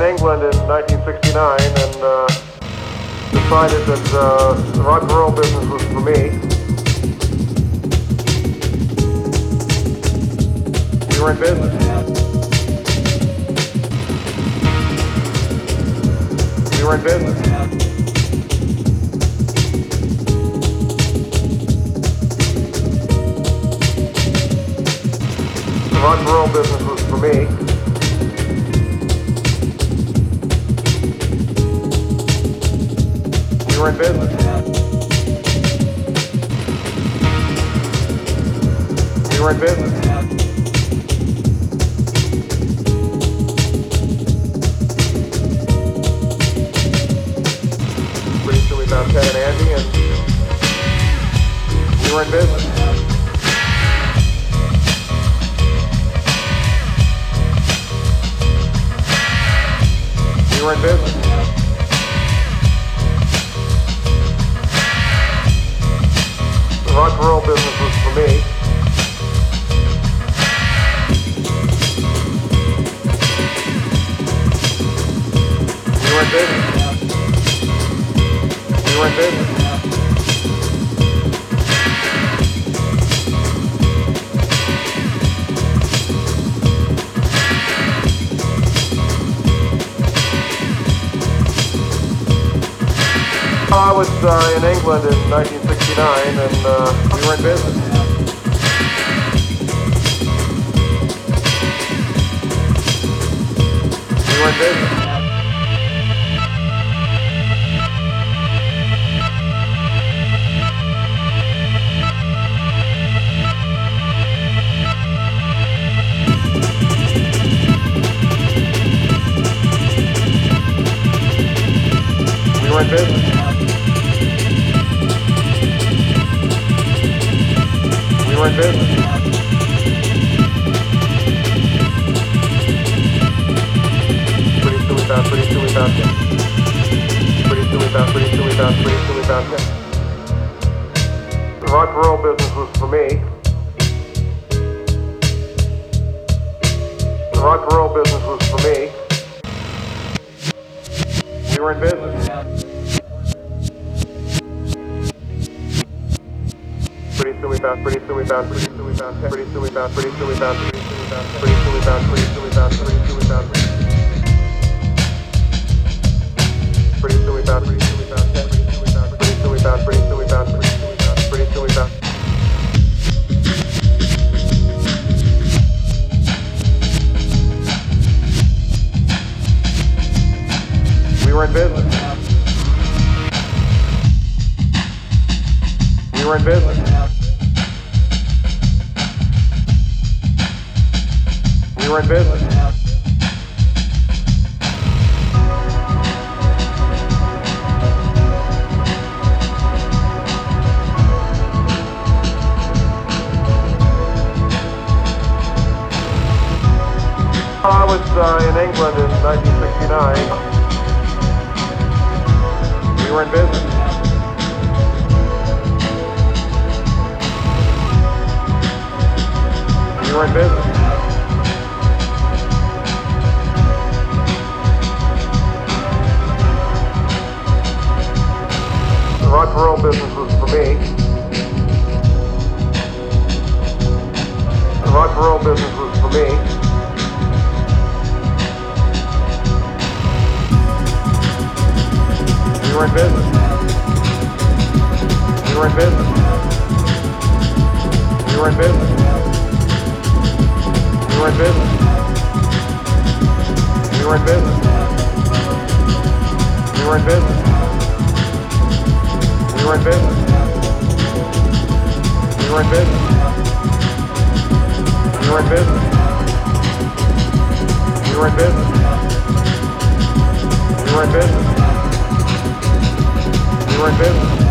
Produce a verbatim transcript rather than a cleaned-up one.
in England in nineteen sixty-nine and uh, decided that uh, the rock and roll business was for me. We were in business. We were in business. The rock and roll business was for me. We were in business. We were in business. Pretty soon we found Ted and Andy, and we were in business. We were in business. The rock and roll business was for me. We were in business. We were in business. I was uh, in England in nineteen sixty-nine and uh, we were in business. We were in business. We were in business. We were in business. Pretty soon we found, pretty soon we found him. Pretty soon we found, pretty soon we found, pretty soon we found him. The rock and roll business was for me. The rock and roll business was for me. We were in business. Pretty soon we found, pretty soon we found, pretty soon we found, pretty soon we found, pretty soon we found, pretty soon we found, pretty soon we found, pretty soon we found, pretty soon we found, pretty soon we found, pretty soon we found, pretty soon we found, pretty soon we found, pretty soon we found, pretty soon we found, pretty soon we found, pretty soon we found. We were in business. We were in business. We were in business. I was uh, in England in nineteen sixty-nine. We were in business. We were in business. The rock and roll business was for me. The rock and roll business was for me. We were in business. We were in business. We were in business. We were in business. We were in business. We were in business. We were in business. We were in business. We were in business. We were in business. We were in business. We were in business.